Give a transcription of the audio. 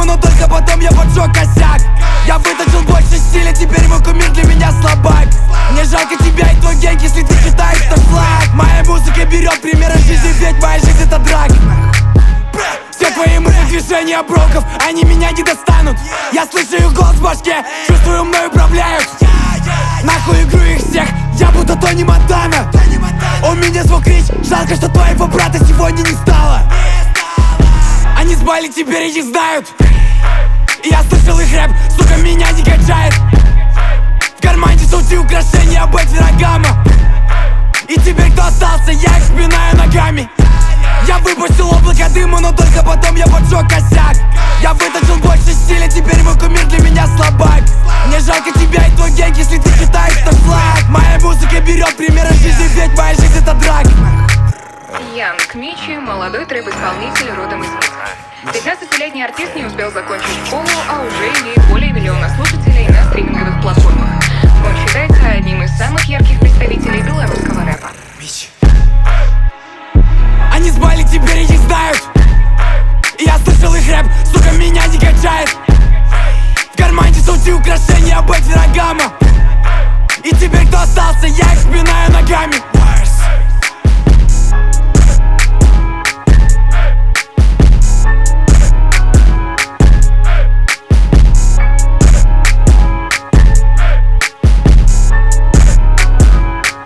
но только потом я поджег косяк. Я выточил больше стиля, теперь мой кумир для меня слабак. Мне жалко тебя и твой генг, если ты читаешь этот флаг. Моя музыка берет пример из жизни, ведь моя жизнь это драк. Все твои мысли, движения броков, они меня не достанут. Я слышу их голос в башке, чувствую, мной управляют. Нахуй игру их всех, я будто Тони Монтана. У меня звук речь, жалко, что твоего брата сегодня не стало. Они с Бали теперь их знают. И я слышал их рэп, сука, меня не качает. В кармане сути украшения быть Феррагама. И теперь кто остался, я их спинаю ногами. Я выпустил облако дыма, но только потом я поджег косяк. Я выточил больше стиля, теперь мой кумир для меня слабак. Мне жалко тебя и твой генг, если ты читаешь этот флаг. Моя музыка берет пример из жизни, ведь моя жизнь это драк. Янг Мичи, молодой трэп-исполнитель родом из Минска. 15-летний артист не успел закончить школу, а уже имеет более миллиона слушателей на стриминговых платформах. Он считается одним из самых ярких